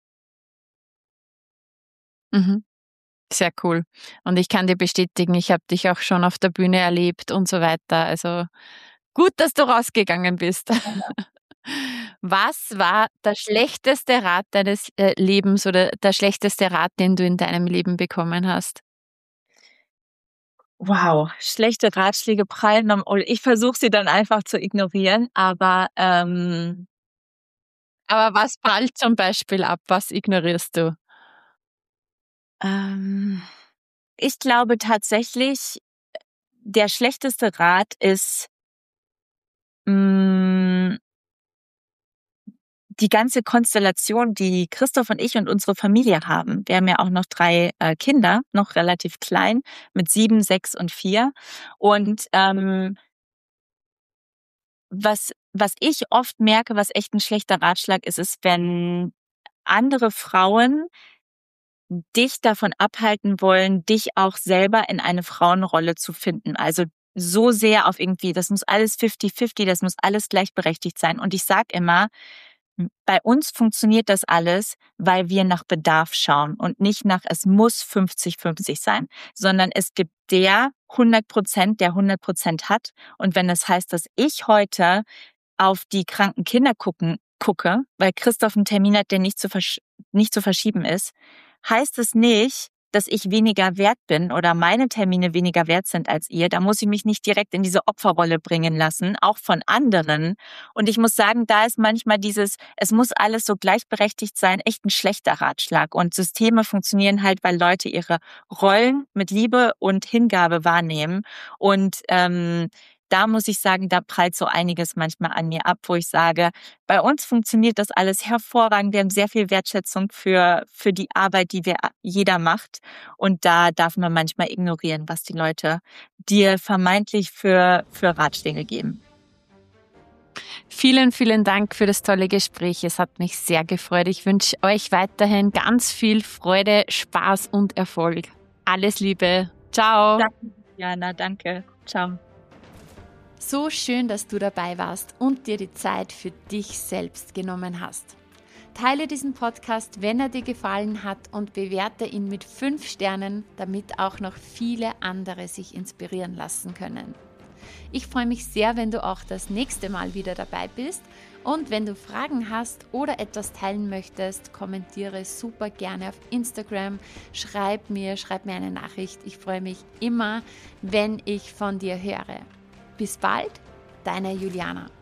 Mhm. Sehr cool. Und ich kann dir bestätigen, ich habe dich auch schon auf der Bühne erlebt und so weiter. Also gut, dass du rausgegangen bist. Was war der schlechteste Rat deines äh, Lebens oder der schlechteste Rat, den du in deinem Leben bekommen hast? Wow, schlechte Ratschläge prallen am Ol ich versuche sie dann einfach zu ignorieren, aber, ähm, Aber was prallt zum Beispiel ab? Was ignorierst du? ähm, ich glaube tatsächlich, der schlechteste Rat ist, hm, die ganze Konstellation, die Christoph und ich und unsere Familie haben. Wir haben ja auch noch drei äh, Kinder, noch relativ klein, mit sieben, sechs und vier. Und ähm, was was ich oft merke, was echt ein schlechter Ratschlag ist, ist, wenn andere Frauen dich davon abhalten wollen, dich auch selber in eine Frauenrolle zu finden. Also so sehr auf irgendwie, das muss alles fifty fifty, das muss alles gleichberechtigt sein. Und ich sage immer, bei uns funktioniert das alles, weil wir nach Bedarf schauen und nicht nach, es muss fünfzig fünfzig sein, sondern es gibt der hundert Prozent, der hundert Prozent hat. Und wenn das heißt, dass ich heute auf die kranken Kinder gucken, gucke, weil Christoph einen Termin hat, der nicht zu, versch- nicht zu verschieben ist, heißt es nicht, dass ich weniger wert bin oder meine Termine weniger wert sind als ihr. Da muss ich mich nicht direkt in diese Opferrolle bringen lassen, auch von anderen. Und ich muss sagen, da ist manchmal dieses, es muss alles so gleichberechtigt sein, echt ein schlechter Ratschlag. Und Systeme funktionieren halt, weil Leute ihre Rollen mit Liebe und Hingabe wahrnehmen. Und ähm, da muss ich sagen, da prallt so einiges manchmal an mir ab, wo ich sage, bei uns funktioniert das alles hervorragend. Wir haben sehr viel Wertschätzung für, für die Arbeit, die wir jeder macht. Und da darf man manchmal ignorieren, was die Leute dir vermeintlich für, für Ratschläge geben. Vielen, vielen Dank für das tolle Gespräch. Es hat mich sehr gefreut. Ich wünsche euch weiterhin ganz viel Freude, Spaß und Erfolg. Alles Liebe. Ciao. Danke, Jana. Danke. Ciao. So schön, dass du dabei warst und dir die Zeit für dich selbst genommen hast. Teile diesen Podcast, wenn er dir gefallen hat, und bewerte ihn mit fünf Sternen, damit auch noch viele andere sich inspirieren lassen können. Ich freue mich sehr, wenn du auch das nächste Mal wieder dabei bist, und wenn du Fragen hast oder etwas teilen möchtest, kommentiere super gerne auf Instagram, schreib mir, schreib mir eine Nachricht. Ich freue mich immer, wenn ich von dir höre. Bis bald, deine Juliana.